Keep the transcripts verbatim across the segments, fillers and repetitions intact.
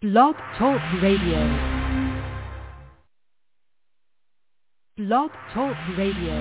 Blog Talk Radio. Blog Talk Radio.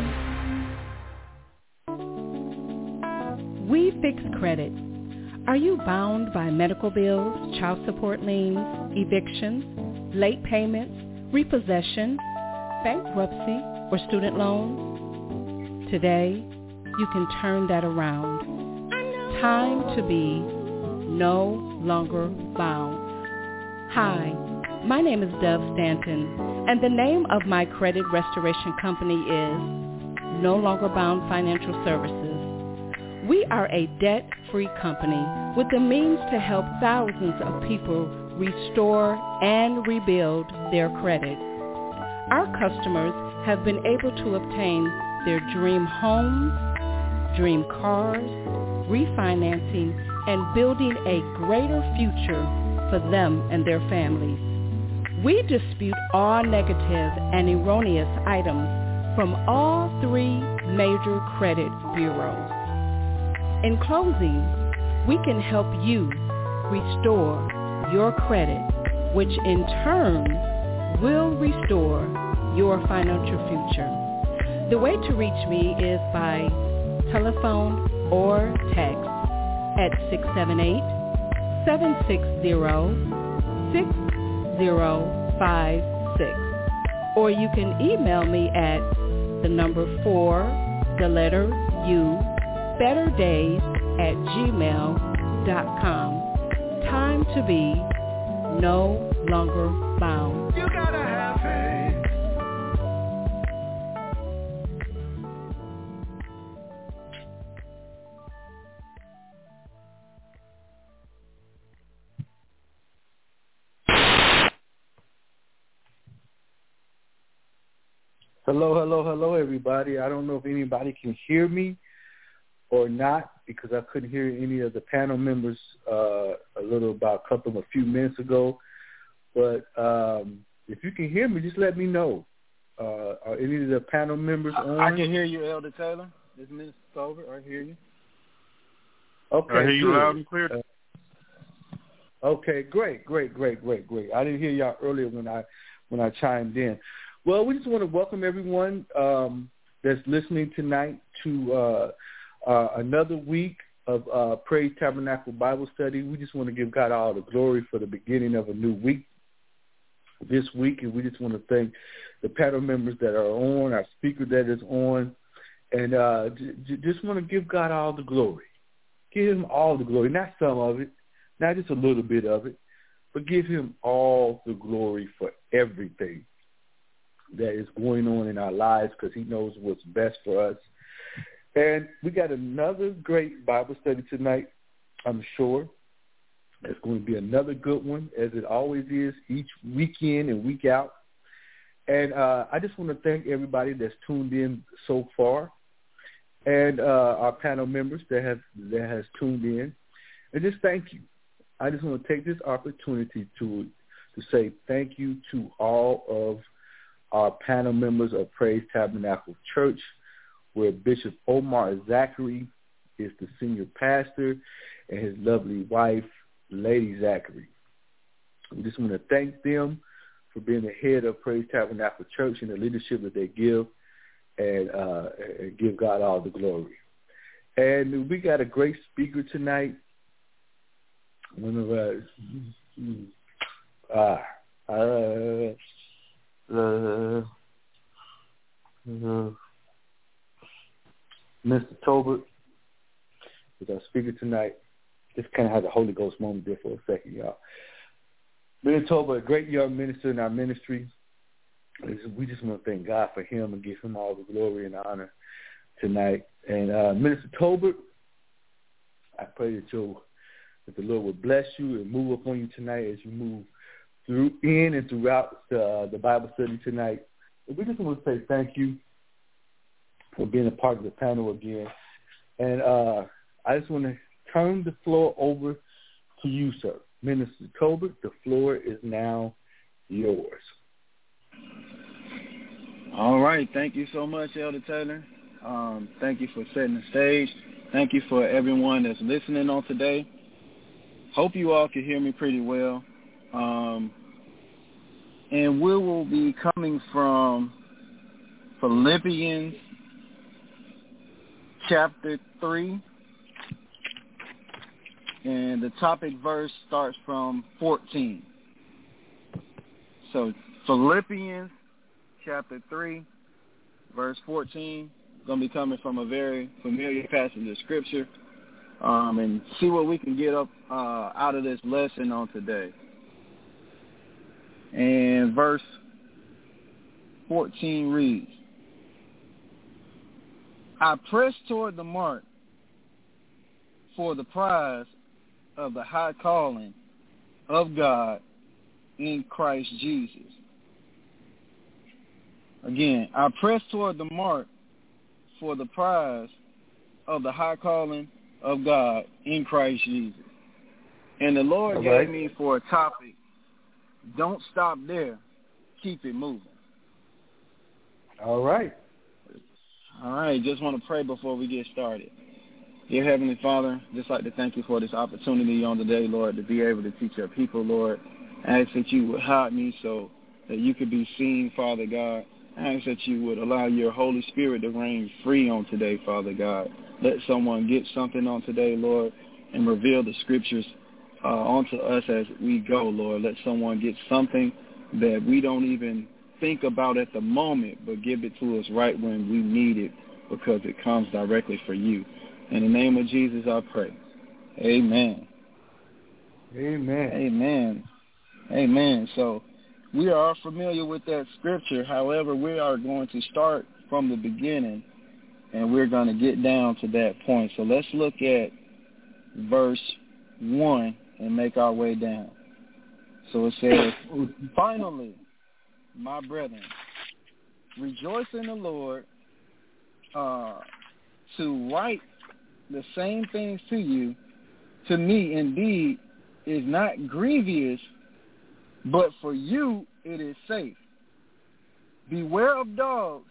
We fix credit. Are you bound by medical bills, child support liens, evictions, late payments, repossession, bankruptcy, or student loans? Today, you can turn that around. Time to be no longer bound. Hi, my name is Dove Stanton, and the name of my credit restoration company is No Longer Bound Financial Services. We are a debt-free company with the means to help thousands of people restore and rebuild their credit. Our customers have been able to obtain their dream homes, dream cars, refinancing, and building a greater future for them and their families. We dispute all negative and erroneous items from all three major credit bureaus. In closing, we can help you restore your credit, which in turn will restore your financial future. The way to reach me is by telephone or text at six seven eight, seven six zero, six zero five six. Or you can email me at the number four, the letter U, better days at gmail dot com. Time to be no longer bound. You gotta have faith. Hello, hello, hello, everybody. I don't know if anybody can hear me or not because I couldn't hear any of the panel members uh, a little about a couple of a few minutes ago. But um, if you can hear me, just let me know. Uh, are any of the panel members on? I can hear you, Elder Taylor. This is Mister Over. I hear you. Okay, I hear you good. loud and clear. Uh, okay, great, great, great, great, great. I didn't hear y'all earlier when I when I chimed in. Well, we just want to welcome everyone um, that's listening tonight to uh, uh, another week of uh, Praise Tabernacle Bible Study. We just want to give God all the glory for the beginning of a new week this week, and we just want to thank the panel members that are on, our speaker that is on, and uh, j- j- just want to give God all the glory. Give him all the glory, not some of it, not just a little bit of it, but give him all the glory for everything that is going on in our lives because he knows what's best for us. And we got another great Bible study tonight, I'm sure. It's going to be another good one, as it always is, each week in and week out. And uh, I just want to thank everybody that's tuned in so far and uh, our panel members that have that has tuned in. And just thank you. I just want to take this opportunity to to say thank you to all of our panel members of Praise Tabernacle Church, where Bishop Omar Zachary is the senior pastor and his lovely wife, Lady Zachary. We just want to thank them for being the head of Praise Tabernacle Church and the leadership that they give, and, uh, and give God all the glory. And we got a great speaker tonight. One of us. Ah, uh, Uh, uh, Mister Tolbert is our speaker tonight. Just kind of had a Holy Ghost moment there for a second, y'all. Mister Tolbert, a great young minister in our ministry. We just want to thank God for him and give him all the glory and honor tonight. And uh, Minister Tolbert, I pray that, you, that the Lord will bless you and move upon you tonight as you move through in and throughout the, uh, the Bible study tonight. We just want to say thank you for being a part of the panel again. And uh, I just want to turn the floor over to you, sir. Minister Tolbert, the floor is now yours. All right. Thank you so much, Elder Taylor. Um, thank you for setting the stage. Thank you for everyone that's listening on today. Hope you all can hear me pretty well. Um, and we will be coming from Philippians chapter three. And the topic verse starts from fourteen. So Philippians chapter three, verse fourteen, going to be coming from a very familiar passage of Scripture, um, and see what we can get up uh, out of this lesson on today. And verse fourteen reads, I press toward the mark for the prize of the high calling of God in Christ Jesus. Again, I press toward the mark for the prize of the high calling of God in Christ Jesus. And the Lord okay. gave me for a topic, don't stop there, keep it moving. All right. All right, just want to pray before we get started. Dear Heavenly Father, just like to thank you for this opportunity on today, Lord, to be able to teach your people, Lord. I ask that you would hide me so that you could be seen, Father God. I ask that you would allow your Holy Spirit to reign free on today, Father God. Let someone get something on today, Lord, and reveal the scriptures uh, onto us as we go, Lord. Let someone get something that we don't even think about at the moment, but give it to us right when we need it because it comes directly for you. In the name of Jesus, I pray. Amen. Amen. Amen. Amen. So we are familiar with that scripture. However, we are going to start from the beginning, and we're going to get down to that point. So let's look at verse one and make our way down. So it says, finally, my brethren, rejoice in the Lord. Uh, to write the same things to you, to me indeed, is not grievous, but for you it is safe. Beware of dogs.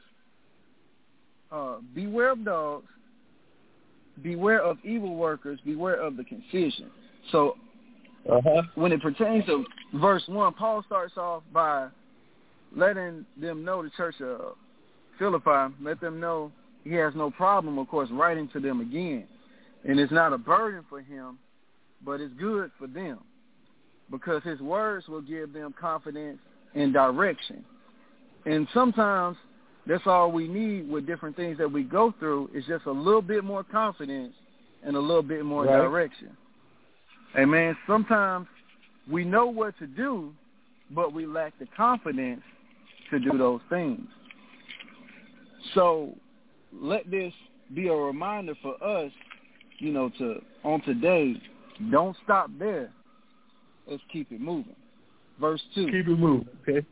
Uh, beware of dogs. Beware of evil workers. Beware of the concision. So uh-huh. when it pertains to verse one, Paul starts off by letting them know, the church of Philippi, let them know he has no problem, of course, writing to them again. And it's not a burden for him, but it's good for them because his words will give them confidence and direction. And sometimes that's all we need with different things that we go through is just a little bit more confidence and a little bit more right. direction. Amen. Sometimes we know what to do, but we lack the confidence to do those things. So let this be a reminder for us, you know, to on today, don't stop there. Let's keep it moving. Verse two. Keep it moving, okay?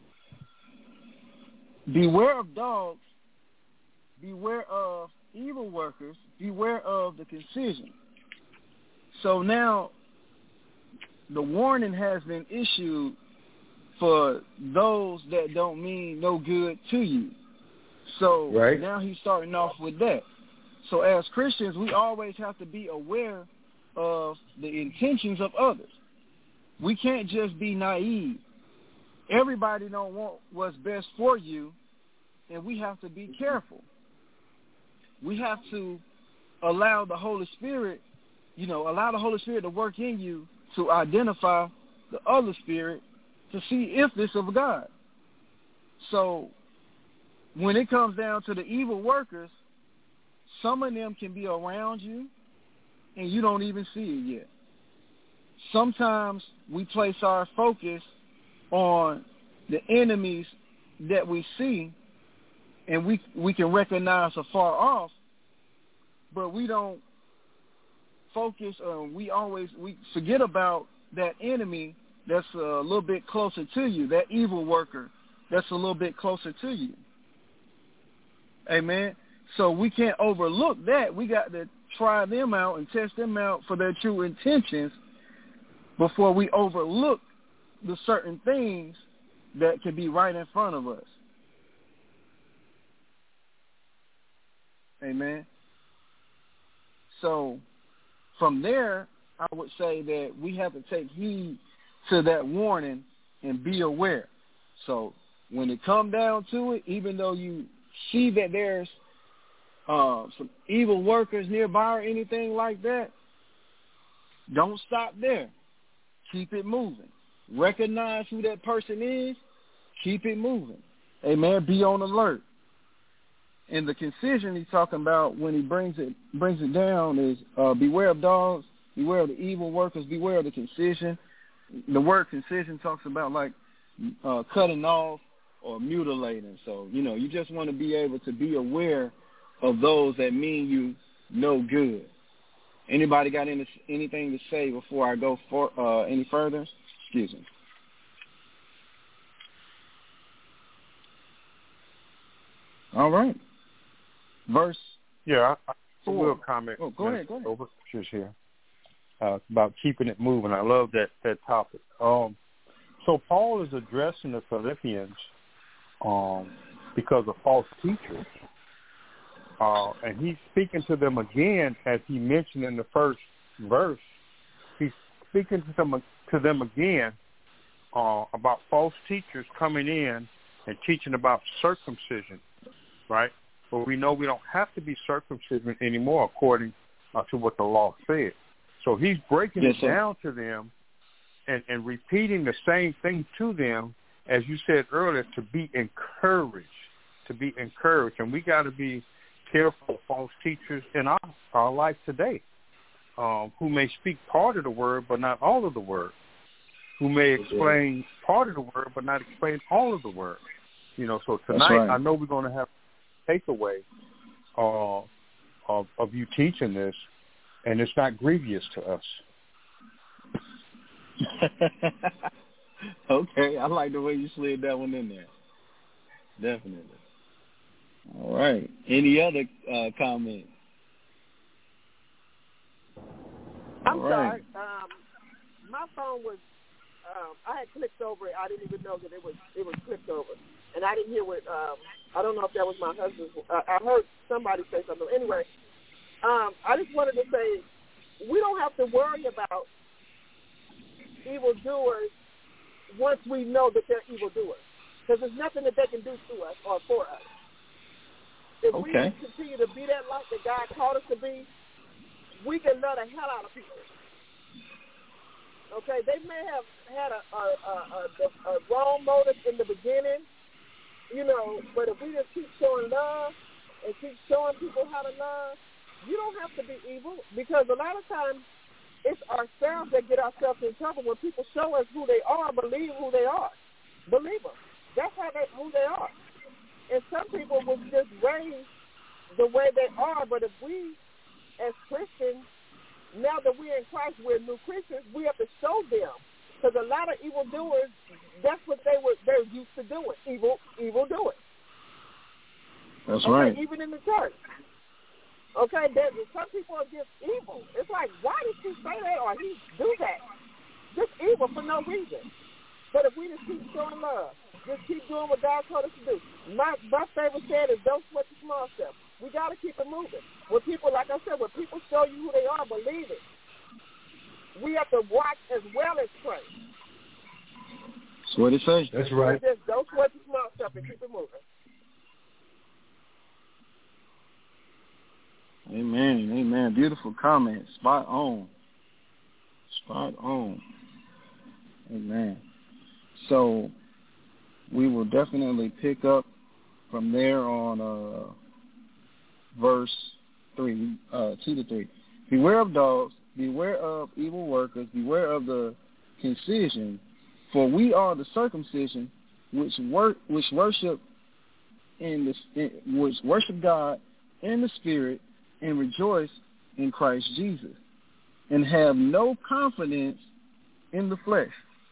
Beware of dogs, beware of evil workers, beware of the concision. So now the warning has been issued for those that don't mean no good to you. So right. now he's starting off with that. So as Christians, we always have to be aware of the intentions of others. We can't just be naive. Everybody don't want what's best for you, and we have to be careful. We have to allow the Holy Spirit, you know, allow the Holy Spirit to work in you to identify the other spirit to see if this is of God. So when it comes down to the evil workers, some of them can be around you and you don't even see it yet. Sometimes we place our focus on the enemies that we see and we we can recognize afar off, but we don't focus on, we always, we forget about that enemy that's a little bit closer to you, that evil worker that's a little bit closer to you. Amen. So we can't overlook that. We got to try them out and test them out for their true intentions before we overlook the certain things that can be right in front of us. Amen. So from there, I would say that we have to take heed to that warning and be aware. So when it come down to it, even though you see that there's uh, some evil workers nearby or anything like that, don't stop there. Keep it moving. Recognize who that person is. Keep it moving. Amen. Be on alert. And the concision he's talking about when he brings it brings it down is uh, beware of dogs, beware of the evil workers, beware of the concision. The word concision talks about like uh, cutting off or mutilating. So, you know, you just want to be able to be aware of those that mean you no good. Anybody got any, anything to say before I go for uh, any further? Excuse me. All right. Verse. Yeah, I, I will comment. Oh, go ahead. Go ahead. Over here uh, about keeping it moving. I love that that topic. Um, so Paul is addressing the Philippians um, because of false teachers, uh, and he's speaking to them again, as he mentioned in the first verse. He's speaking to them to them again uh, about false teachers coming in and teaching about circumcision, right? But we know we don't have to be circumcision anymore according uh, to what the law said. So he's breaking yes, it sir. down to them and, and repeating the same thing to them, as you said earlier, to be encouraged, to be encouraged. And we got to be careful of false teachers in our, our life today um, who may speak part of the word but not all of the word, who may explain part of the word but not explain all of the word. You know, so tonight right. I know we're going to have takeaway uh, of, of you teaching this, and it's not grievous to us. Okay, I like the way you slid that one in there. Definitely. All right. Any other uh, comments? I'm All sorry. right. Um, my phone was. Um, I had clicked over it. I didn't even know that it was it was clicked over, and I didn't hear what. Um, I don't know if that was my husband's. Uh, I heard somebody say something. Anyway, um, I just wanted to say we don't have to worry about evildoers once we know that they're evildoers, because there's nothing that they can do to us or for us. If okay. we continue to be that light that God called us to be, we can love the hell out of people. Okay, they may have had a, a, a, a, a wrong motive in the beginning, you know, but if we just keep showing love and keep showing people how to love, you don't have to be evil, because a lot of times it's ourselves that get ourselves in trouble when people show us who they are, believe who they are. Believe them. That's how they, who they are. And some people will just raise the way they are, but if we, as Christians, now that we're in Christ, we're new Christians, we have to show them. Because a lot of evildoers, that's what they were they're used to doing, evil evil doing. That's okay, right. Even in the church. Okay, there, some people are just evil. It's like, why did she say that or he do that? Just evil for no reason. But if we just keep showing love, just keep doing what God told us to do. My, my favorite saying is, don't sweat the small stuff. We got to keep it moving. When people, like I said, when people show you who they are, believe it. We have to watch as well as pray. That's what it says. That's right. Just don't sweat the small stuff and keep it moving. Amen. Amen. Beautiful comment. Spot on. Spot on. Amen. So we will definitely pick up from there on uh, verse three, uh, two to three. Beware of dogs. Beware of evil workers. Beware of the concision. For we are the circumcision, which work, which worship in the, in, which worship God in the Spirit, and rejoice in Christ Jesus, and have no confidence in the flesh.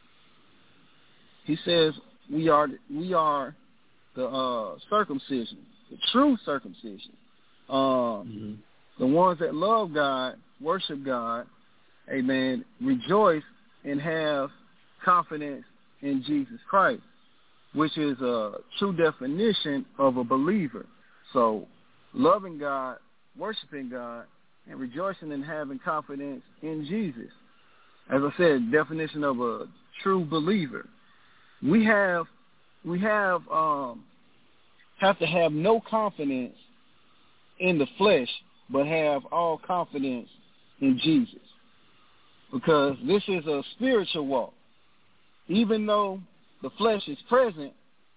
He says we are we are the uh, circumcision, the true circumcision. Uh, mm-hmm. The ones that love God, worship God, amen, rejoice and have confidence in Jesus Christ, which is a true definition of a believer. So loving God, worshiping God, and rejoicing and having confidence in Jesus. As I said, definition of a true believer. We have we have um, have to have no confidence in the flesh, but have all confidence in Jesus, because this is a spiritual walk. Even though the flesh is present,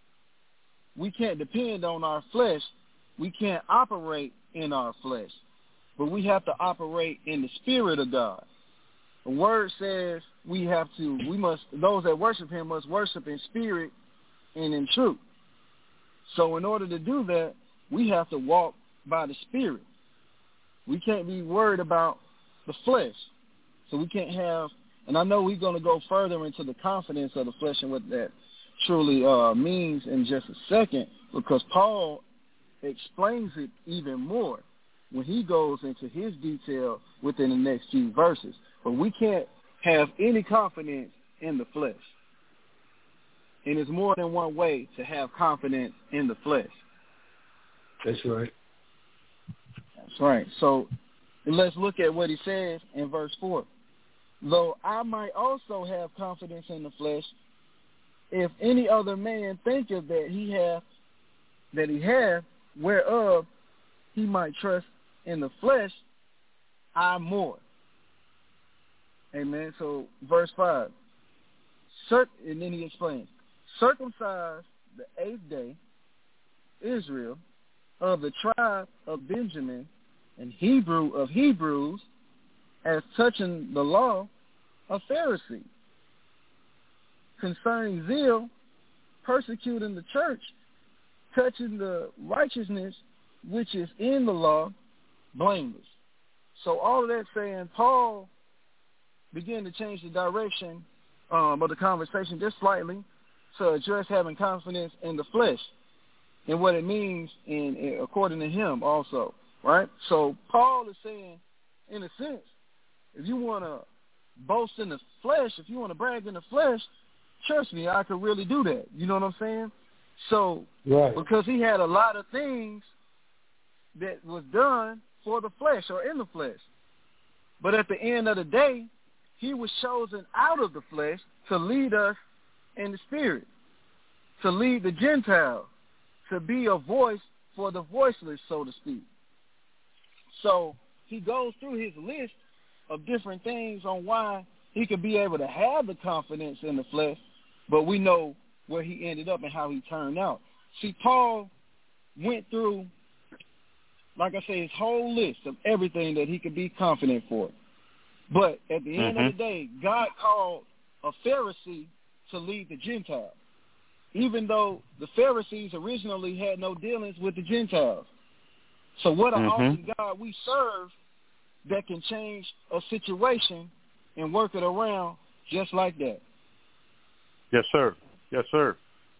we can't depend on our flesh. We can't operate in our flesh, but we have to operate in the Spirit of God. The Word says we have to, we must, those that worship Him must worship in spirit and in truth. So in order to do that, we have to walk by the Spirit. We can't be worried about the flesh. So we can't have, and I know we're going to go further into the confidence of the flesh and what that truly uh, means in just a second, because Paul explains it even more when he goes into his detail within the next few verses. But we can't have any confidence in the flesh. And there's more than one way to have confidence in the flesh. That's right. That's right. So let's look at what he says in verse four. Though I might also have confidence in the flesh, if any other man thinketh that he hath, that he hath, whereof he might trust in the flesh, I more. Amen. So verse five, Cir- and then he explains, circumcised the eighth day, Israel, of the tribe of Benjamin, and Hebrew of Hebrews, as touching the law, a Pharisee. Concerning zeal, persecuting the church, touching the righteousness which is in the law, blameless. So all of that saying, Paul began to change the direction um, of the conversation just slightly to address having confidence in the flesh and what it means in, in according to him also, right? So Paul is saying, in a sense, if you want to boast in the flesh, if you want to brag in the flesh, trust me, I could really do that. You know what I'm saying? So, right. Because he had a lot of things that was done for the flesh or in the flesh. But at the end of the day, he was chosen out of the flesh to lead us in the spirit, to lead the Gentiles, to be a voice for the voiceless, so to speak. So he goes through his list of different things on why he could be able to have the confidence in the flesh, but we know where he ended up and how he turned out. See, Paul went through, like I say, his whole list of everything that he could be confident for. But at the end mm-hmm. of the day, God called a Pharisee to lead the Gentiles, even though the Pharisees originally had no dealings with the Gentiles. So what an mm-hmm. awesome God we serve that can change a situation and work it around just like that. Yes, sir. Yes, sir.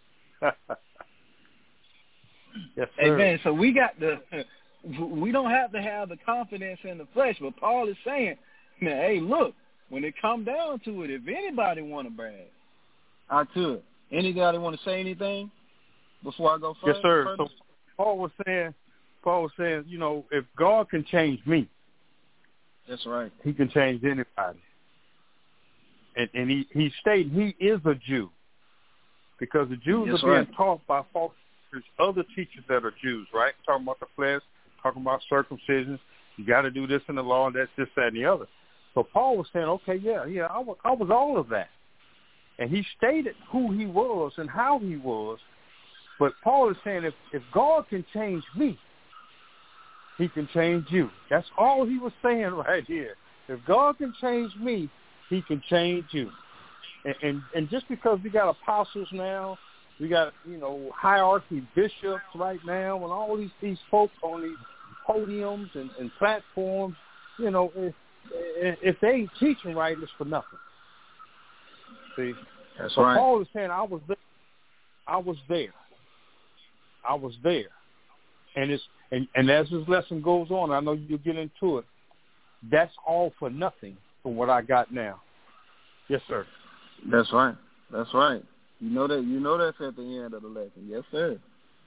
Yes, sir. Amen. So we got the, we don't have to have the confidence in the flesh, but Paul is saying, man, hey, look, when it come down to it, if anybody want to brag, I could. Anybody want to say anything before I go further? Yes, sir. Further? So Paul was saying, Paul was saying, you know, if God can change me, that's right, he can change anybody. And, and he, he stated he is a Jew because the Jews that's are being right. taught by false teachers, other teachers that are Jews, right? Talking about the flesh, talking about circumcision. You got to do this in the law, and that's this, that, and the other. So Paul was saying, okay, yeah, yeah, I was, I was all of that. And he stated who he was and how he was. But Paul is saying if, if God can change me, he can change you. That's all he was saying right here. If God can change me, he can change you. And, and and just because we got apostles now, we got, you know, hierarchy bishops right now, and all these, these folks on these podiums and, and platforms, you know, if, if they ain't teaching right, it's for nothing. See? That's so right. Paul is saying, I was there. I was there. I was there. And it's and, and as this lesson goes on, I know you'll get into it, that's all for nothing from what I got now. Yes, sir. That's right. That's right. You know that you know that's at the end of the lesson. Yes, sir.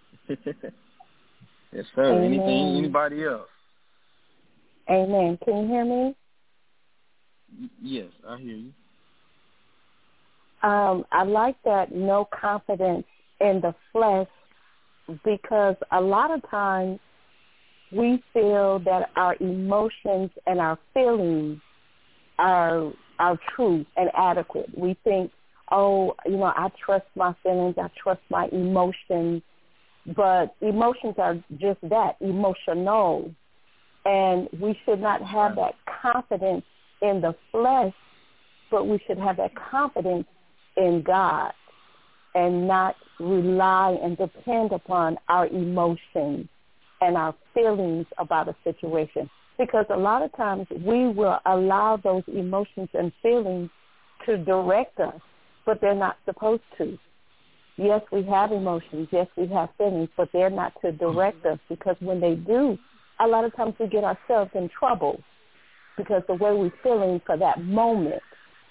Yes, sir. Amen. Anything anybody else? Amen. Can you hear me? Yes, I hear you. Um, I like that no confidence in the flesh, because a lot of times we feel that our emotions and our feelings are are true and adequate. We think, oh, you know, I trust my feelings, I trust my emotions, but emotions are just that, emotional. And we should not have that confidence in the flesh, but we should have that confidence in God and not rely and depend upon our emotions and our feelings about a situation. Because a lot of times we will allow those emotions and feelings to direct us, but they're not supposed to. Yes, we have emotions. Yes, we have feelings, but they're not to direct us, because when they do, a lot of times we get ourselves in trouble because the way we're feeling for that moment.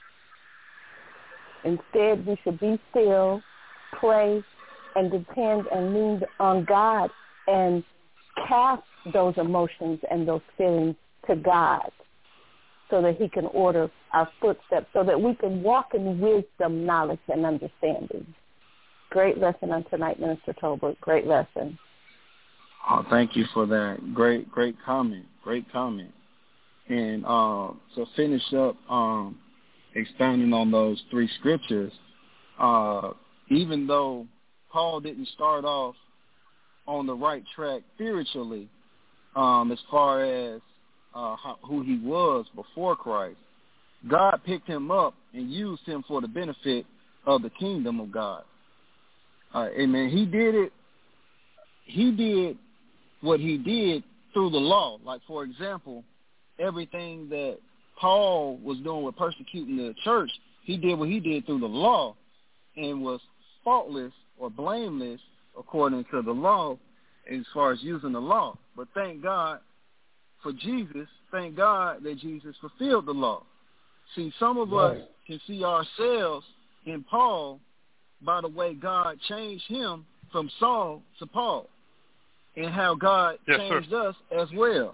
Instead, we should be still, pray, and depend and lean on God and cast those emotions and those feelings to God so that he can order our footsteps, so that we can walk in wisdom, knowledge, and understanding. Great lesson on tonight, Minister Tolbert. Great lesson. Oh, thank you for that. Great, great comment. Great comment. And uh, to finish up, um, expounding on those three scriptures, uh, even though Paul didn't start off on the right track spiritually, um, as far as uh, how, who he was before Christ, God picked him up and used him for the benefit of the kingdom of God. Uh, amen. He did it. He did what he did through the law. Like, for example, everything that Paul was doing with persecuting the church, he did what he did through the law and was faultless or blameless according to the law as far as using the law. But thank God for Jesus. Thank God that Jesus fulfilled the law. See, some of right. us can see ourselves in Paul by the way God changed him from Saul to Paul, and how God yes, changed sir. us as well.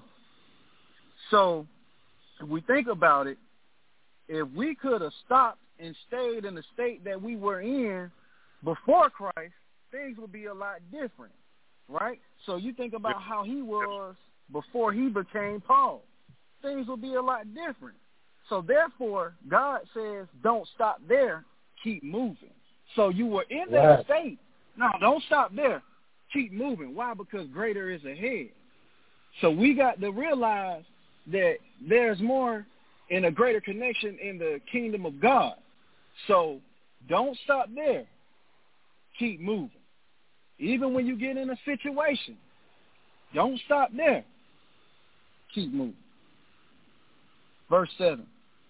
So if we think about it, if we could have stopped and stayed in the state that we were in before Christ, things would be a lot different, right? So you think about how he was before he became Paul. Things would be a lot different. So therefore, God says, don't stop there, keep moving. So you were in that right. state. No, don't stop there. Keep moving. Why? Because greater is ahead. So we got to realize that there's more and a greater connection in the kingdom of God. So don't stop there. Keep moving. Even when you get in a situation, don't stop there. Keep moving. Verse seven.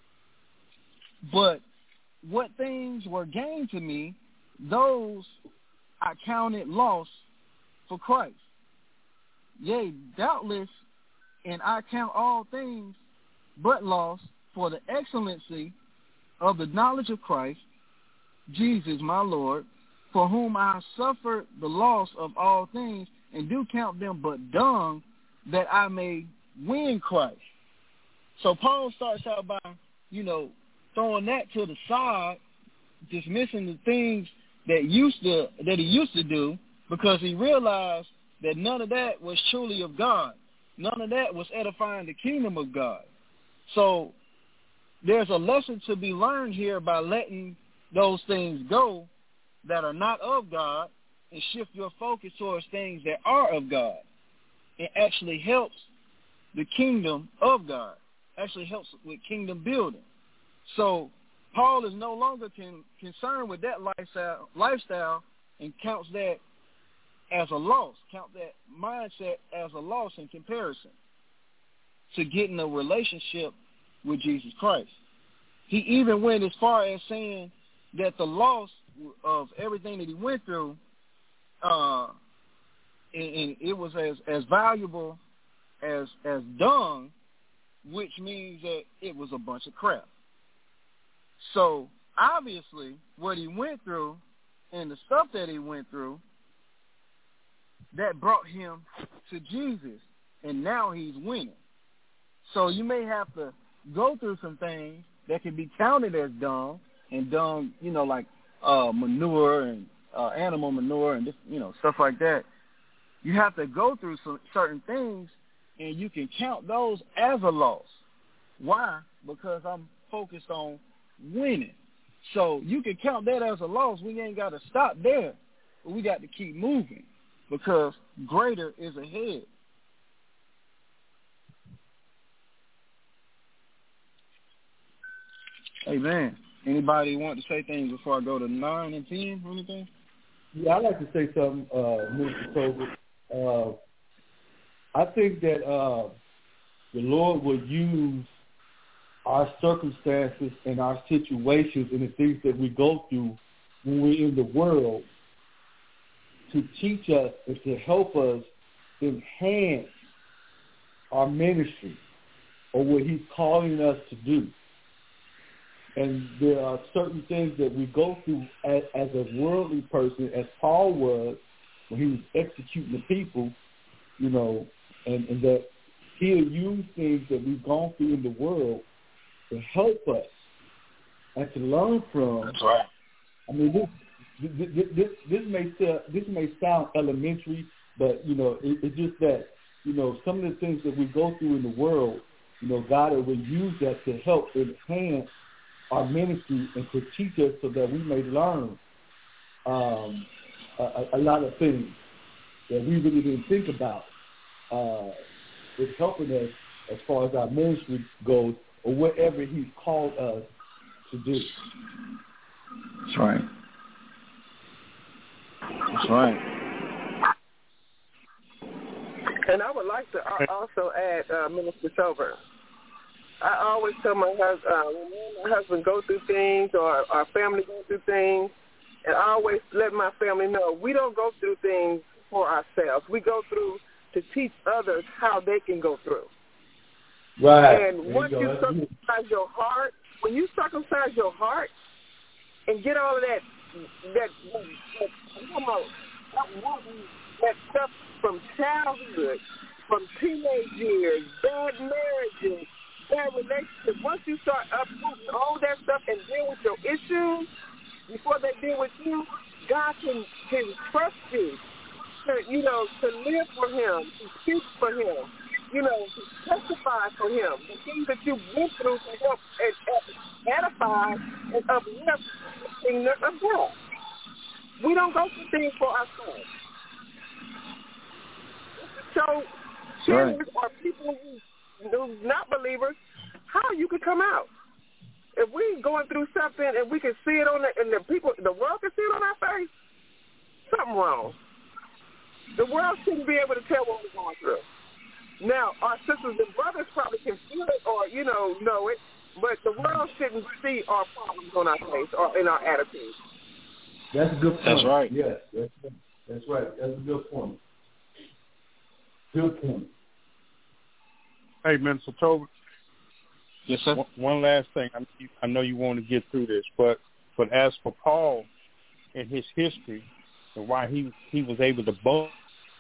But what things were gained to me, those I counted loss for Christ. Yea, doubtless, and I count all things but loss for the excellency of the knowledge of Christ, Jesus my Lord, for whom I suffered the loss of all things, and do count them but dung, that I may win Christ. So Paul starts out by, you know, throwing that to the side, dismissing the things that used to that he used to do, because he realized that none of that was truly of God. None of that was edifying the kingdom of God. So there's a lesson to be learned here by letting those things go that are not of God and shift your focus towards things that are of God. It actually helps the kingdom of God. Actually helps with kingdom building. So Paul is no longer con- concerned with that lifestyle, lifestyle and counts that as a loss, count that mindset as a loss in comparison to getting a relationship with Jesus Christ. He even went as far as saying that the loss of everything that he went through, uh, and, and it was as, as valuable as as dung, which means that it was a bunch of crap. So obviously what he went through and the stuff that he went through, that brought him to Jesus, and now he's winning. So you may have to go through some things that can be counted as dung, and done, you know, like uh, manure and uh, animal manure and, you know, stuff like that, you have to go through some certain things, and you can count those as a loss. Why? Because I'm focused on winning. So you can count that as a loss. We ain't got to stop there, but we got to keep moving because greater is ahead. Amen. Anybody want to say things before I go to nine and ten or anything? Yeah, I'd like to say something, uh, Mister Tobin. Uh, I think that uh, the Lord will use our circumstances and our situations and the things that we go through when we're in the world to teach us and to help us enhance our ministry or what he's calling us to do. And there are certain things that we go through as, as a worldly person, as Paul was when he was executing the people, you know, and, and that he'll use things that we've gone through in the world to help us and to learn from. That's right. I mean, this this this, this may this may sound elementary, but you know, it, it's just that you know some of the things that we go through in the world, you know, God will use that to help enhance our ministry and to teach us so that we may learn um, a, a lot of things that we really didn't think about. Uh, it's helping us as far as our ministry goes or whatever he's called us to do. That's right. That's right. And I would like to also add, uh, Minister Sober, I always tell my husband, uh, when me and my husband go through things or our family go through things, and I always let my family know we don't go through things for ourselves. We go through to teach others how they can go through. Right. And once you, you circumcise your heart, when you circumcise your heart and get all of that, that, that, that, that stuff from childhood, from teenage years, bad marriages, bad relationships, once you start uprooting all that stuff and deal with your issues before they deal with you, God can, can trust you to, you know, to live for him, to speak for him, you know, to testify for him, the things that you've been through to help and edify and uplift the kingdom of God. We don't go through things for ourselves. So, sinners or people who who's not believers, how you could come out. If we going through something and we can see it on the, and the people, the world can see it on our face, something wrong. The world shouldn't be able to tell what we're going through. Now, our sisters and brothers probably can feel it or, you know, know it, but the world shouldn't see our problems on our face or in our attitude. That's a good point. That's right. Yes, that's, that's right. That's a good point. Good point. Hey, Minister Tobin. Yes, sir. One, one last thing. I, I know you want to get through this, but but as for Paul and his history and why he he was able to boast,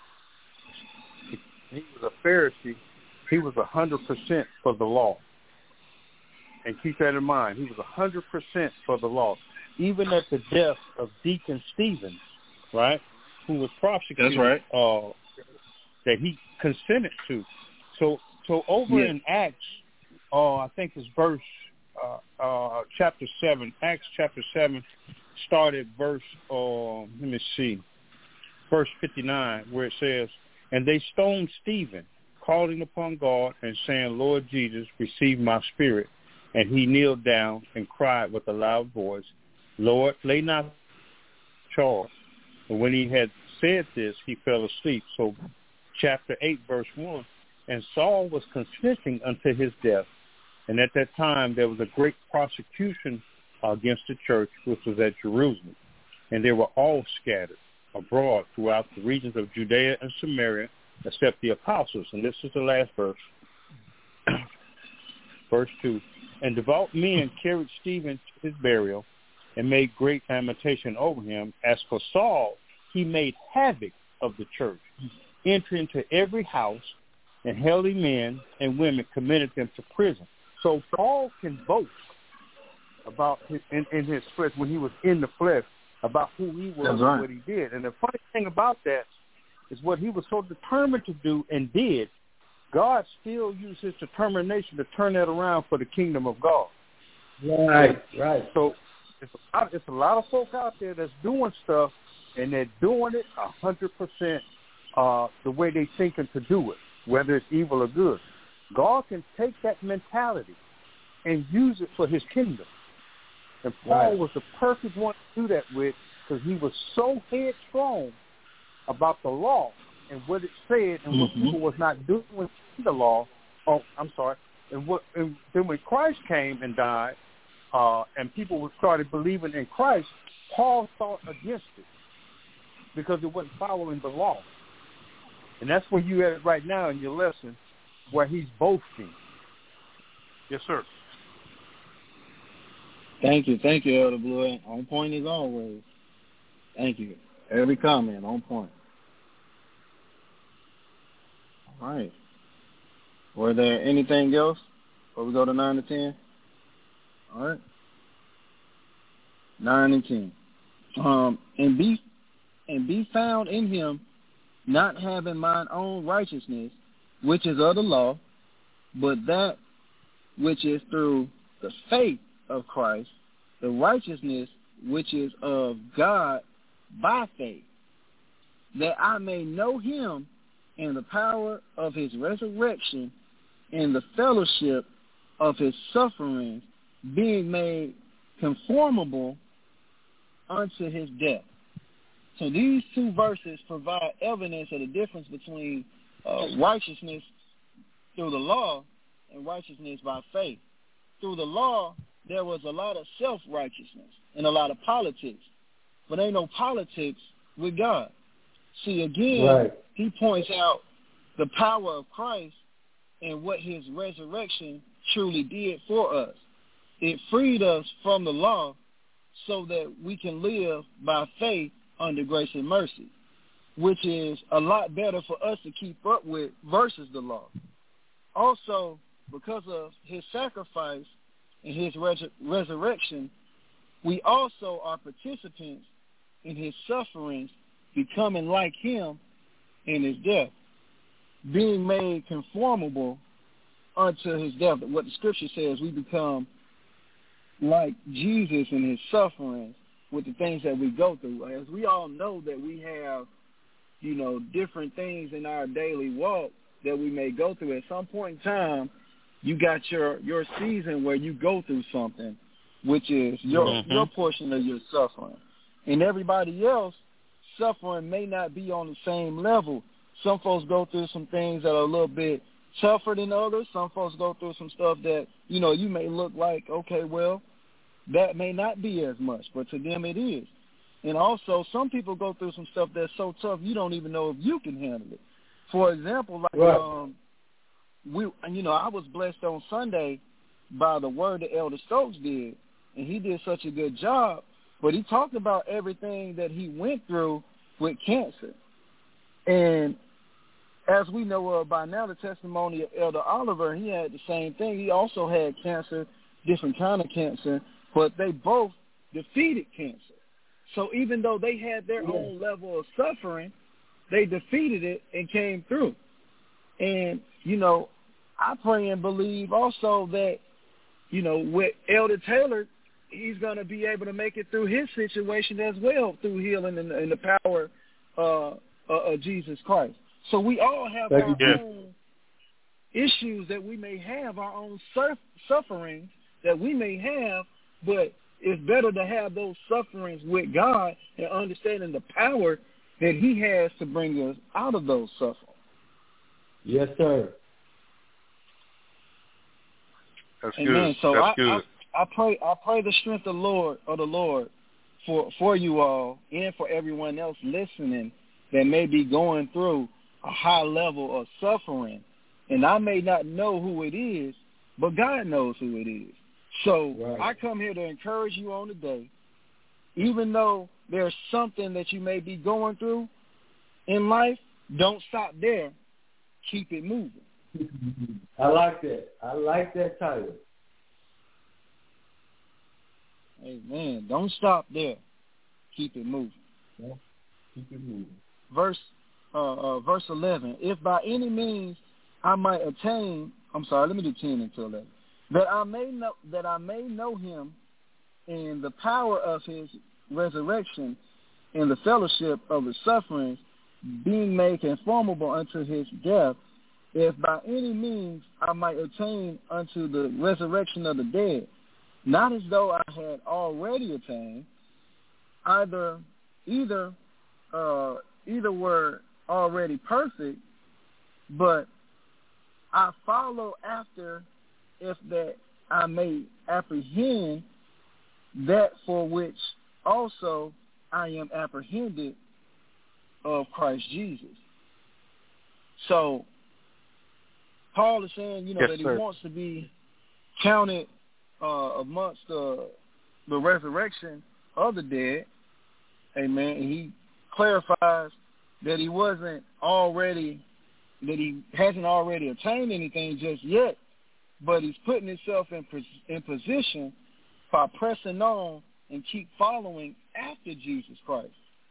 he was a Pharisee. He was a hundred percent for the law, and keep that in mind. He was a hundred percent for the law, even at the death of Deacon Stephen, right, who was prosecuted. That's right. Uh, that he consented to. So. So over yeah. in Acts, uh, I think it's verse uh, uh, chapter seven. Acts chapter seven started verse. Uh, let me see, verse fifty-nine, where it says, "And they stoned Stephen, calling upon God and saying, Lord Jesus, receive my spirit. And he kneeled down and cried with a loud voice, Lord, lay not charge. And when he had said this, he fell asleep." So chapter eight, verse one. "And Saul was consenting unto his death. And at that time there was a great prosecution against the church, which was at Jerusalem. And they were all scattered abroad throughout the regions of Judea and Samaria, except the apostles." And this is the last verse. Verse two. "And devout men carried Stephen to his burial and made great lamentation over him. As for Saul, he made havoc of the church, entered into every house, and holy men and women committed them to prison." So Paul can boast about his, in, in his flesh, when he was in the flesh, about who he was That's right. and what he did. And the funny thing about that is what he was so determined to do and did, God still used his determination to turn that around for the kingdom of God. Right, right. So it's a lot, it's a lot of folk out there that's doing stuff, and they're doing it one hundred percent uh, the way they're thinking to do it, whether it's evil or good. God can take that mentality and use it for his kingdom. And Paul Right. was the perfect one to do that with, because he was so headstrong about the law and what it said and what Mm-hmm. people was not doing with the law. Oh, I'm sorry. And what? And then when Christ came and died, uh, and people started believing in Christ, Paul fought against it because it wasn't following the law. And that's where you at right now in your lesson, where he's boasting. Yes, sir. Thank you. Thank you, Elder Blue. On point as always. Thank you. Every comment on point. All right. Were there anything else before we go to nine to ten? All right. nine and ten. Um, and be and be found in him, not having mine own righteousness, which is of the law, but that which is through the faith of Christ, the righteousness which is of God by faith, that I may know him in the power of his resurrection, in the fellowship of his sufferings, being made conformable unto his death. So these two verses provide evidence of the difference between uh, righteousness through the law and righteousness by faith. Through the law, there was a lot of self-righteousness and a lot of politics, but ain't no politics with God. See, again, Right. he points out the power of Christ and what his resurrection truly did for us. It freed us from the law so that we can live by faith under grace and mercy, which is a lot better for us to keep up with versus the law. Also, because of his sacrifice and his res- resurrection, we also are participants in his sufferings, becoming like him in his death, being made conformable unto his death. What the scripture says, we become like Jesus in his sufferings with the things that we go through. As we all know that we have, you know, different things in our daily walk that we may go through. At some point in time, you got your, your season where you go through something, which is your Mm-hmm. your portion of your suffering. And everybody else, suffering may not be on the same level. Some folks go through some things that are a little bit tougher than others. Some folks go through some stuff that, you know, you may look like, okay, well, that may not be as much, but to them it is. And also, some people go through some stuff that's so tough you don't even know if you can handle it. For example, like Right. um, we, you know, I was blessed on Sunday by the word that Elder Stokes did, and he did such a good job. But he talked about everything that he went through with cancer. And as we know uh, by now, the testimony of Elder Oliver, he had the same thing. He also had cancer, different kind of cancer, but they both defeated cancer. So even though they had their Yeah. own level of suffering, they defeated it and came through. And, you know, I pray and believe also that, you know, with Elder Taylor, he's going to be able to make it through his situation as well through healing and, and the power uh, uh, of Jesus Christ. So we all have Thank our you, Jeff. own issues that we may have, our own surf- sufferings that we may have, but it's better to have those sufferings with God and understanding the power that he has to bring us out of those sufferings. Yes, sir. That's Amen. good. So That's I, good. I, I pray I pray the strength of the Lord of the Lord for for you all and for everyone else listening that may be going through a high level of suffering. And I may not know who it is, but God knows who it is. So Right. I come here to encourage you on the day, even though there's something that you may be going through in life, don't stop there. Keep it moving. I like that. I like that title. Amen. Don't stop there. Keep it moving. Yeah. Keep it moving. Verse uh, uh, verse eleven. If by any means I might attain, I'm sorry, let me do ten until eleven. That I may know that I may know him in the power of his resurrection, in the fellowship of his sufferings, being made conformable unto his death, if by any means I might attain unto the resurrection of the dead, not as though I had already attained, either either uh, either were already perfect, but I follow after, if that I may apprehend that for which also I am apprehended of Christ Jesus. So Paul is saying, you know, yes, that he sir. wants to be counted uh, amongst uh, the resurrection of the dead. Amen. And he clarifies that he wasn't already, that he hasn't already attained anything just yet, but he's putting himself in in position by pressing on and keep following after Jesus Christ.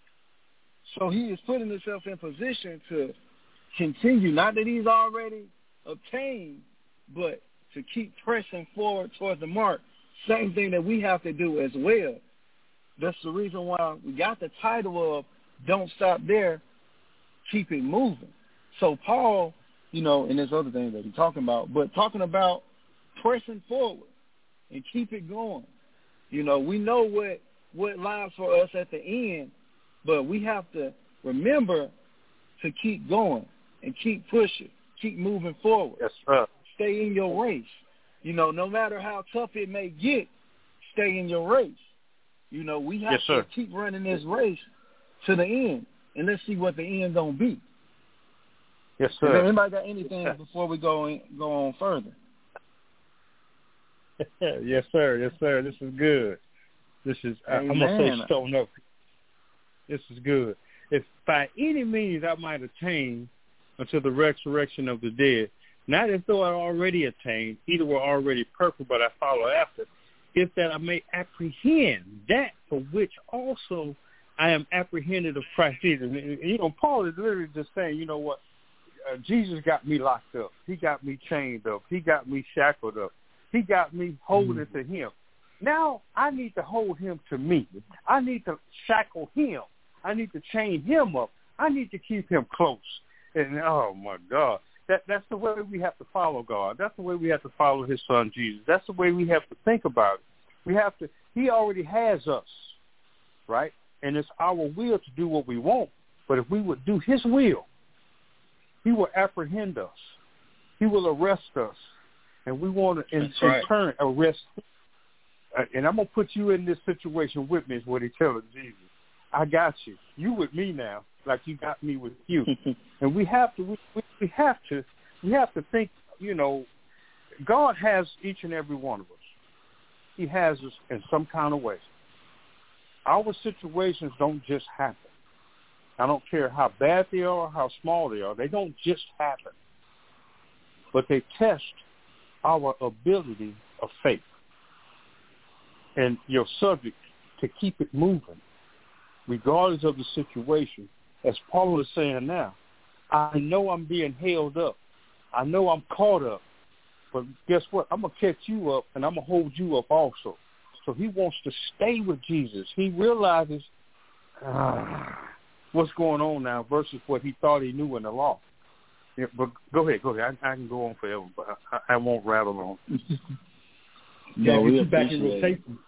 So he is putting himself in position to continue, not that he's already obtained, but to keep pressing forward towards the mark. Same thing that we have to do as well. That's the reason why we got the title of Don't Stop There, Keep It Moving. So Paul, you know, and there's other things that he's talking about, but talking about pressing forward and keep it going. You know, we know what, what lies for us at the end, but we have to remember to keep going and keep pushing, keep moving forward. Yes, sir. Stay in your race. You know, no matter how tough it may get, stay in your race. You know, we have yes, to sir. keep running this race to the end, and let's see what the end gonna be. Yes, Is sir. anybody got anything before we go in, go on further? Yes, sir. Yes, sir. This is good. This is, I, I'm going to say stone up. This is good. If by any means I might attain unto the resurrection of the dead, not as though I already attained, either were already perfect, but I follow after, if that I may apprehend that for which also I am apprehended of Christ Jesus. And, and, you know, Paul is literally just saying, you know what, uh, Jesus got me locked up. He got me chained up. He got me shackled up. He got me holding mm-hmm. to him. Now I need to hold him to me. I need to shackle him. I need to chain him up. I need to keep him close. And, oh, my God. That That's the way we have to follow God. That's the way we have to follow his son, Jesus. That's the way we have to think about it. We have to, he already has us, right? And it's our will to do what we want. But if we would do his will, he will apprehend us. He will arrest us. And we want to, in, in right. turn, arrest him. And I'm going to put you in this situation with me, is what he tells Jesus. I got you. You with me now, like you got me with you. And we have to, we, we have to, we have to think, you know, God has each and every one of us. He has us in some kind of way. Our situations don't just happen. I don't care how bad they are or how small they are. They don't just happen. But they test our ability of faith and your subject to keep it moving, regardless of the situation. As Paul is saying now, I know I'm being held up. I know I'm caught up. But guess what? I'm going to catch you up, and I'm going to hold you up also. So he wants to stay with Jesus. He realizes uh, what's going on now versus what he thought he knew in the law. Yeah, but go ahead, go ahead. I, I can go on forever, but I, I won't rattle on. No, we back in rotation.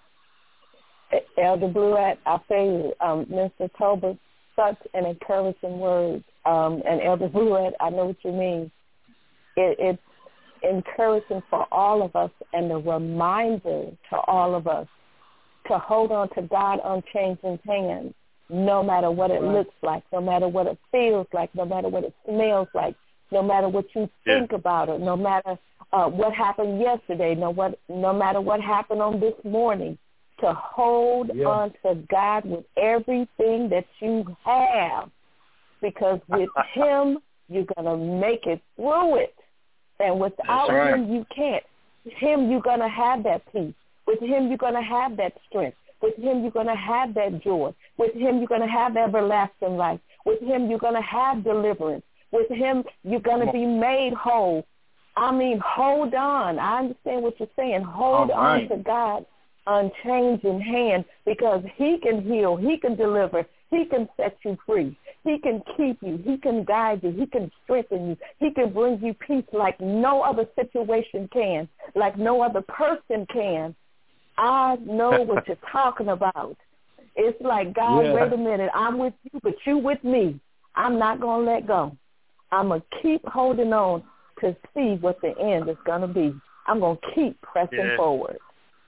Elder Blewett, I tell you, um, Mister Tobin, such an encouraging word. Um, and Elder Blewett, I know what you mean. It, it's encouraging for all of us and a reminder to all of us to hold on to God unchanging hands, no matter what it looks like, no matter what it feels like, no matter what it smells like, no matter what you think yeah. about it, no matter uh, what happened yesterday, no, what, no matter what happened on this morning, to hold yeah. on to God with everything that you have, because with him, you're going to make it through it. And without right. him, you can't. Him, you're going to have that peace. With him, you're going to have that strength. With him, you're going to have that joy. With him, you're going to have everlasting life. With him, you're going to have deliverance. With him, you're going to be made whole. I mean, hold on. I understand what you're saying. Hold right. on to God's unchanging hand, because he can heal. He can deliver. He can set you free. He can keep you. He can guide you. He can strengthen you. He can bring you peace like no other situation can, like no other person can. I know what you're talking about. It's like, God, yeah. wait a minute. I'm with you, but you with me. I'm not going to let go. I'm going to keep holding on to see what the end is going to be. I'm going to keep pressing yeah. forward.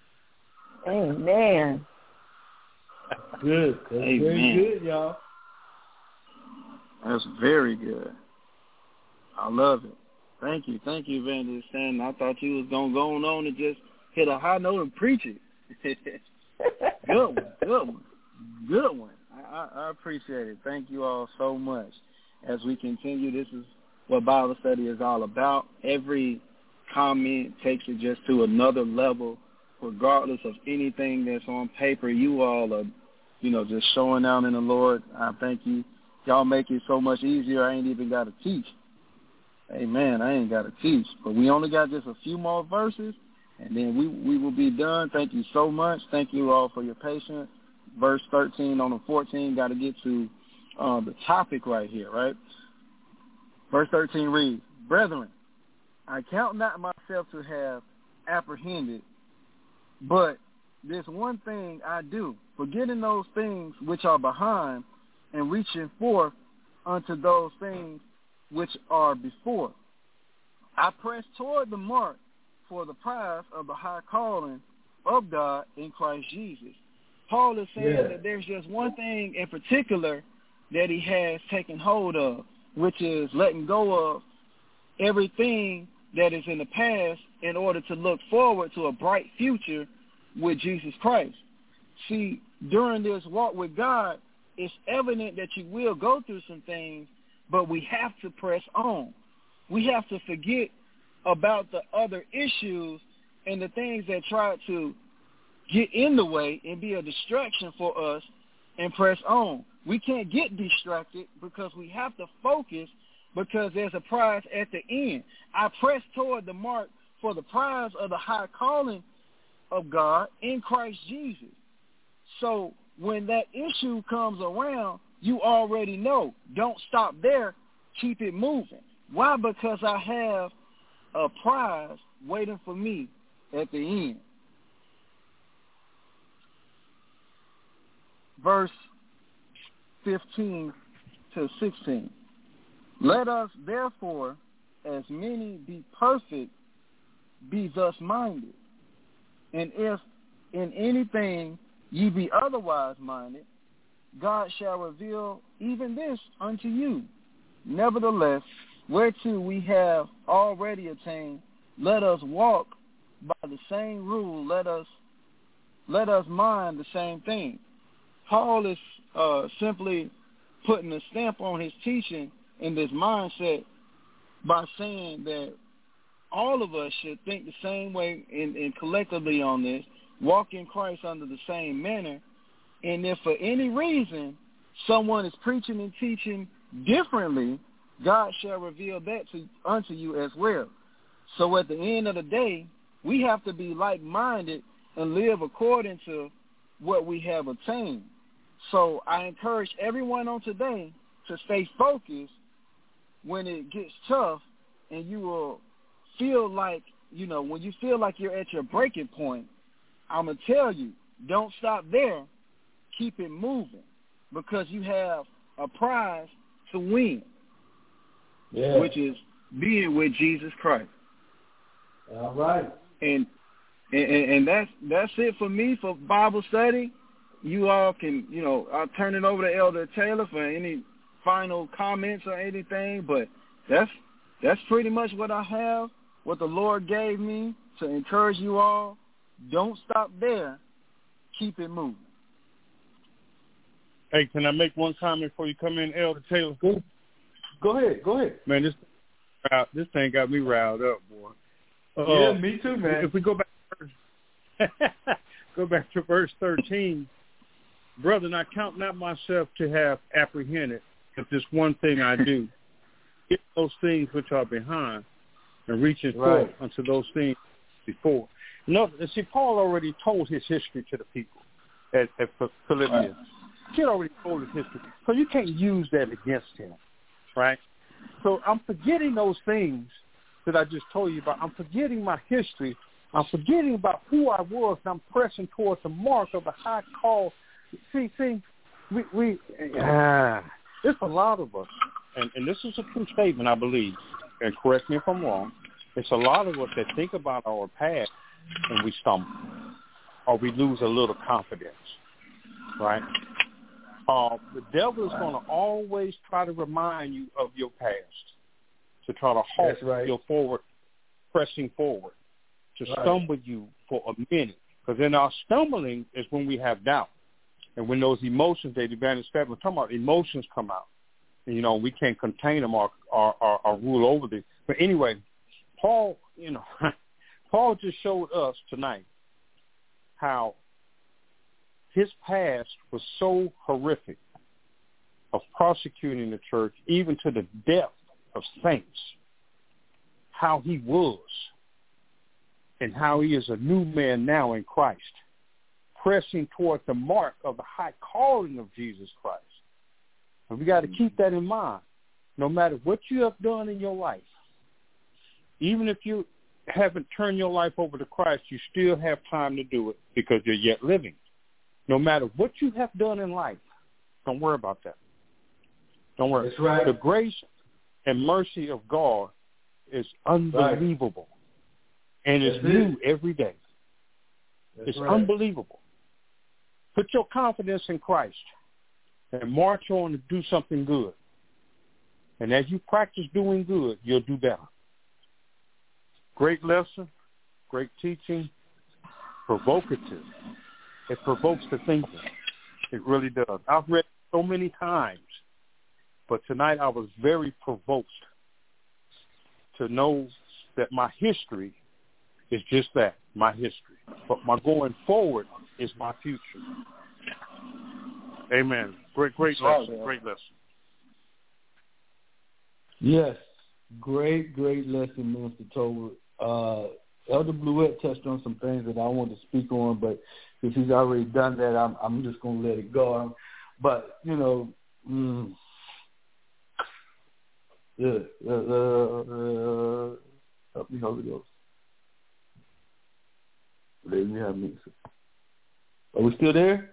Amen. Good. That's Amen. very good, y'all. That's very good. I love it. Thank you. Thank you, Evangelist Stan. I thought you was going to go on and just hit a high note and preach it. Good one. Good one. Good one. I, I, I appreciate it. Thank you all so much. As we continue, this is what Bible study is all about. Every comment takes it just to another level, regardless of anything that's on paper. You all are, you know, just showing out in the Lord. I thank you. Y'all make it so much easier. I ain't even got to teach. Amen. I ain't got to teach. But we only got just a few more verses, and then we, we will be done. Thank you so much. Thank you all for your patience. Verse thirteen on the fourteen, got to get to uh, the topic right here, right? Verse thirteen reads, Brethren, I count not myself to have apprehended, but this one thing I do, forgetting those things which are behind and reaching forth unto those things which are before. I press toward the mark for the prize of the high calling of God in Christ Jesus. Paul is saying yeah. that there's just one thing in particular that he has taken hold of, which is letting go of everything that is in the past in order to look forward to a bright future with Jesus Christ. See, during this walk with God, it's evident that you will go through some things, but we have to press on. We have to forget about the other issues and the things that try to get in the way and be a distraction for us and press on. We can't get distracted because we have to focus, because there's a prize at the end. I press toward the mark for the prize of the high calling of God in Christ Jesus. So when that issue comes around, you already know. Don't stop there. Keep it moving. Why? Because I have a prize waiting for me at the end. Verse fifteen to sixteen. Let us therefore, as many be perfect, be thus minded. And if in anything ye be otherwise minded, God shall reveal even this unto you. Nevertheless, whereto we have already attained, let us walk by the same rule. Let us let us mind the same thing. Paul is uh, simply putting a stamp on his teaching in this mindset by saying that all of us should think the same way and, and collectively on this, walk in Christ under the same manner. And if for any reason someone is preaching and teaching differently, God shall reveal that to, unto you as well. So at the end of the day, we have to be like-minded and live according to what we have attained. So I encourage everyone on today to stay focused when it gets tough, and you will feel like, you know, when you feel like you're at your breaking point, I'm going to tell you, don't stop there. Keep it moving, because you have a prize to win, yeah. which is being with Jesus Christ. All right. And, and and that's that's it for me for Bible study. You all can, you know, I'll turn it over to Elder Taylor for any final comments or anything, but that's that's pretty much what I have, what the Lord gave me to encourage you all. Don't stop there. Keep it moving. Hey, can I make one comment before you come in, Elder Taylor? Go, go ahead. Go ahead. Man, this this thing got me riled up, boy. Uh, yeah, me too, man. If we go back, go back to verse thirteen. Brethren, I count not myself to have apprehended, but this one thing I do, get those things which are behind, and reaching right. forth unto those things before. You know, see, Paul already told his history to the people at, at Philippians. Right. He had already told his history, so you can't use that against him, right? So I'm forgetting those things that I just told you about. I'm forgetting my history. I'm forgetting about who I was, and I'm pressing towards the mark of the high call. See, see, we, we uh, there's a lot of us, and, and this is a true statement, I believe, and correct me if I'm wrong. It's a lot of us that think about our past and we stumble, or we lose a little confidence, right? Uh, the devil is going to always try to remind you of your past, to try to halt right. your forward, pressing forward, to right. stumble you for a minute. Because in our stumbling is when we have doubt. And when those emotions, they advantage we're talking about emotions come out. And, you know, we can't contain them or, or, or, or rule over them. But anyway, Paul, you know, Paul just showed us tonight how his past was so horrific of prosecuting the church, even to the death of saints, how he was and how he is a new man now in Christ, pressing toward the mark of the high calling of Jesus Christ. And we got to keep that in mind. No matter what you have done in your life, even if you haven't turned your life over to Christ, you still have time to do it because you're yet living. No matter what you have done in life, don't worry about that. Don't worry. That's right. The grace and mercy of God is unbelievable. Right. And it's new every day. That's it's right. unbelievable. Put your confidence in Christ and march on to do something good. And as you practice doing good, you'll do better. Great lesson, great teaching, provocative. It provokes the thinking. It really does. I've read so many times, but tonight I was very provoked to know that my history is just that, my history. But my going forward is my future. Amen. Great, great lesson. Great lesson. Yes. Great, great lesson, Minister Tolbert. Uh, Elder Bluette touched on some things that I wanted to speak on, but if he's already done that, I'm, I'm just going to let it go. But, you know, mm, yeah, uh, uh, uh, help me, Holy Ghost. Let me have me. Are we still there?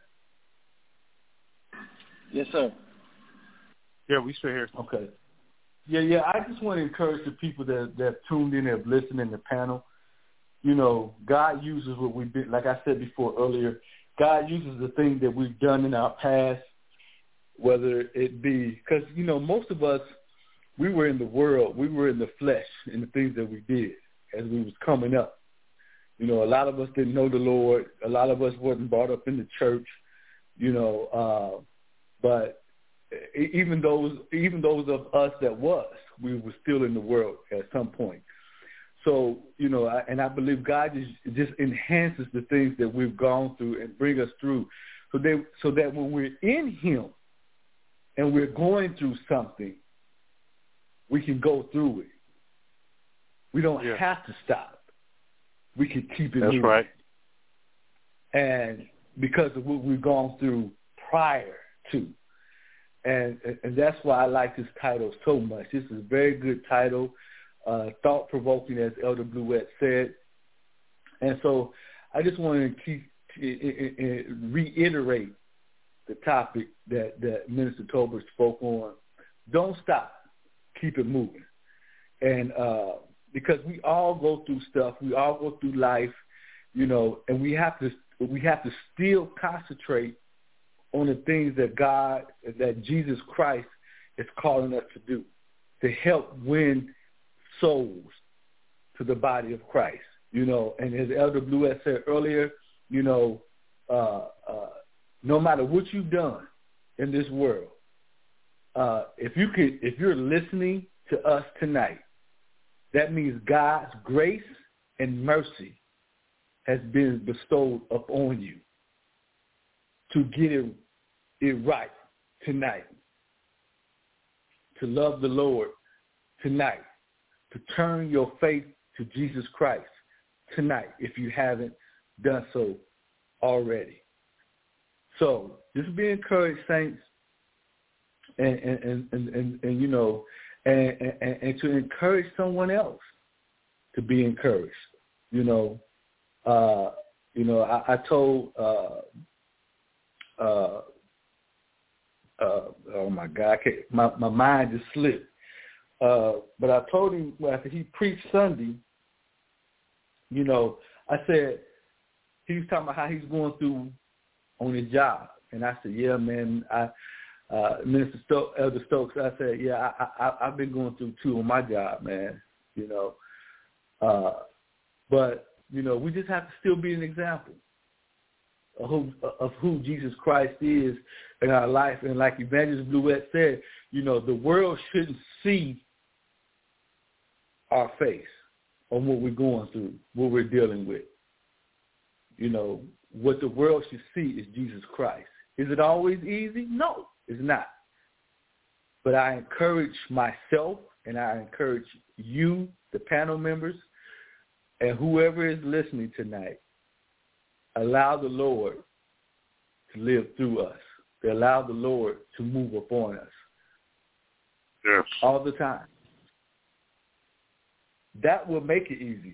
Yes, sir. Yeah, we still here. Okay. Yeah, yeah. I just want to encourage the people that that have tuned in and have listened in the panel. You know, God uses what we've been, like I said before earlier, God uses the things that we've done in our past, whether it be, because, you know, most of us, we were in the world, we were in the flesh in the things that we did as we was coming up. You know, a lot of us didn't know the Lord. A lot of us wasn't brought up in the church, you know, uh, but even those even those of us that was, we were still in the world at some point. So, you know, I, and I believe God just, just enhances the things that we've gone through and bring us through so, they, so that when we're in him and we're going through something, we can go through it. We don't yeah. have to stop. We can keep it That's moving. right. And because of what we've gone through prior to. And and that's why I like this title so much. This is a very good title, uh, thought-provoking, as Elder Bluette said. And so I just want to keep uh, uh, reiterate the topic that, that Minister Tolbert spoke on. Don't stop. Keep it moving. And uh, because we all go through stuff, we all go through life, you know, and we have to we have to still concentrate on the things that God, that Jesus Christ is calling us to do, to help win souls to the body of Christ, you know. And as Elder Bluette said earlier, you know, uh, uh, no matter what you've done in this world, uh, if you could, if you're listening to us tonight, that means God's grace and mercy has been bestowed upon you to get it, it right tonight, to love the Lord tonight, to turn your faith to Jesus Christ tonight if you haven't done so already. So just be encouraged, saints, and and and, and, and, and you know, and, and, and to encourage someone else to be encouraged. You know, uh, you know, I, I told, uh, uh, uh, oh my God, I can't, my my mind just slipped. Uh, but I told him after he preached Sunday, you know, I said, he was talking about how he's going through on his job. And I said, yeah, man, I, uh, Minister Stokes, Elder Stokes, I said, yeah, I, I, I've been going through too on my job, man, you know. Uh, but, you know, we just have to still be an example of who, of who Jesus Christ is in our life. And like Evangelist Bluette said, you know, the world shouldn't see our face on what we're going through, what we're dealing with. You know, what the world should see is Jesus Christ. Is it always easy? No, it's not. But I encourage myself and I encourage you, the panel members, and whoever is listening tonight, allow the Lord to live through us. To allow the Lord to move upon us. Yes. All the time. That will make it easier.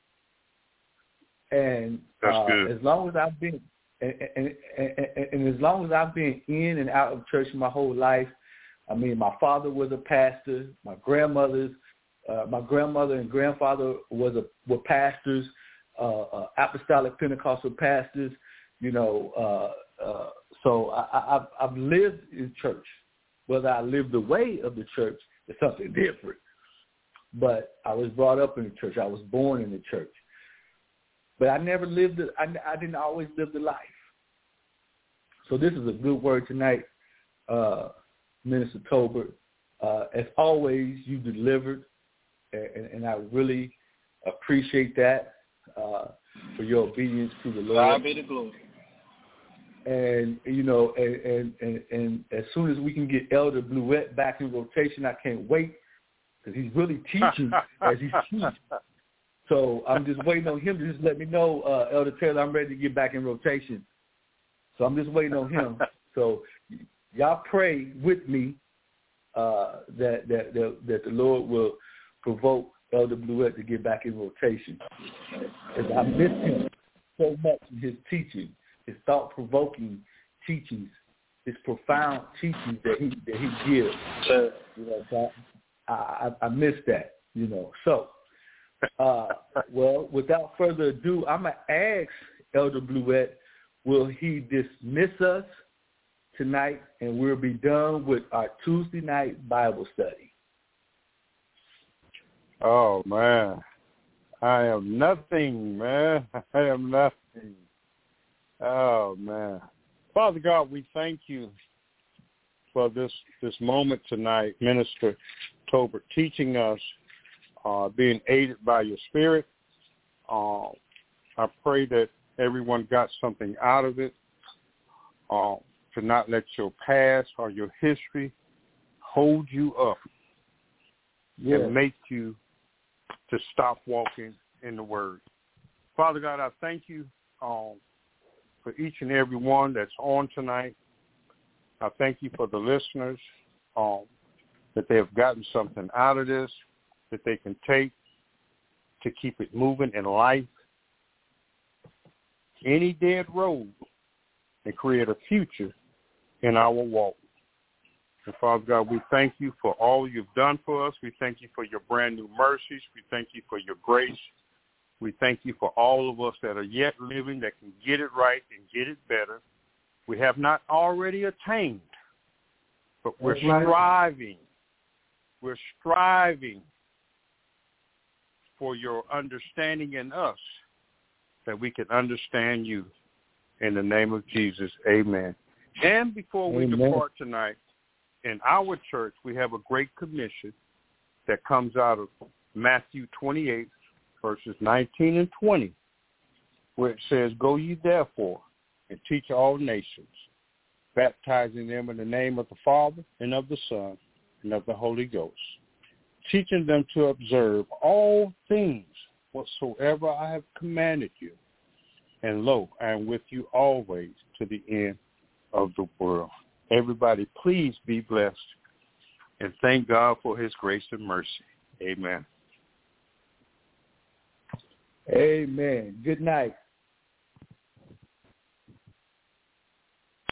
And uh, as long as I've been, and, and, and, and as long as I've been in and out of church my whole life, I mean, my father was a pastor. My grandmother's, uh, my grandmother and grandfather was a were pastors, uh, uh, apostolic Pentecostal pastors. You know, uh, uh, so I, I, I've, I've lived in church. Whether I live the way of the church is something different. But I was brought up in the church. I was born in the church. But I never lived it. I, I didn't always live the life. So this is a good word tonight, uh, Minister Tolbert. Uh, as always, you delivered, and, and I really appreciate that uh, for your obedience to the Lord. God be the glory. And, you know, and, and, and, and as soon as we can get Elder Bluette back in rotation, I can't wait. Because he's really teaching as he's teaching. So I'm just waiting on him to just let me know, uh, Elder Taylor, I'm ready to get back in rotation. So I'm just waiting on him. So y'all pray with me uh, that, that, that that the Lord will provoke Elder Bluette to get back in rotation. Because I miss him so much in his teaching, his thought-provoking teachings, his profound teachings that he that he gives. Sure. You know, so I, I, I miss that, you know. So, uh, well, without further ado, I'm going to ask Elder Bluette, will he dismiss us tonight, and we'll be done with our Tuesday night Bible study. Oh, man. I am nothing, man. I am nothing. Oh, man. Father God, we thank you for this, this moment tonight, Minister Tolbert, teaching us, uh, being aided by your Spirit. Uh, I pray that everyone got something out of it, uh, to not let your past or your history hold you up yeah. and make you to stop walking in the Word. Father God, I thank you um, for each and every one that's on tonight. I thank you for the listeners, um, that they have gotten something out of this, that they can take to keep it moving in life. Any dead road and create a future in our walk. And Father God, we thank you for all you've done for us. We thank you for your brand new mercies. We thank you for your grace. We thank you for all of us that are yet living, that can get it right and get it better. We have not already attained, but we're striving. We're striving for your understanding in us, that we can understand you. In the name of Jesus, amen. And before we amen. depart tonight, in our church, we have a great commission that comes out of Matthew twenty-eight, verses nineteen and twenty. where it says, "Go ye therefore and teach all nations, baptizing them in the name of the Father and of the Son and of the Holy Ghost, teaching them to observe all things whatsoever I have commanded you. And lo, I am with you always to the end of the world." Everybody, please be blessed and thank God for his grace and mercy. Amen. Amen. Good night.